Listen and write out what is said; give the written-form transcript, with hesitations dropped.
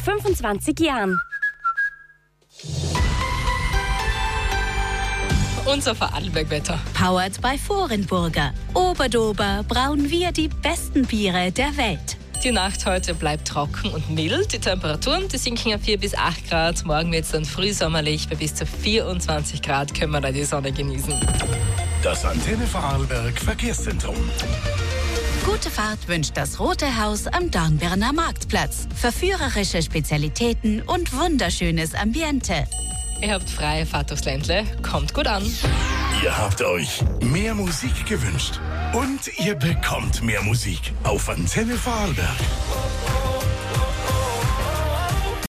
25 Jahren. Unser Vorarlberg-Wetter. Powered by Vorenburger. Oberdober brauen wir die besten Biere der Welt. Die Nacht heute bleibt trocken und mild. Die Temperaturen, die sinken auf 4 bis 8 Grad. Morgen wird es dann frühsommerlich. Bei bis zu 24 Grad können wir da die Sonne genießen. Das Antenne Vorarlberg Verkehrszentrum. Gute Fahrt wünscht das Rote Haus am Dornbirner Marktplatz. Verführerische Spezialitäten und wunderschönes Ambiente. Ihr habt freie Fahrt durchs Ländle. Kommt gut an. Ihr habt euch mehr Musik gewünscht. Und ihr bekommt mehr Musik auf Antenne Vorarlberg.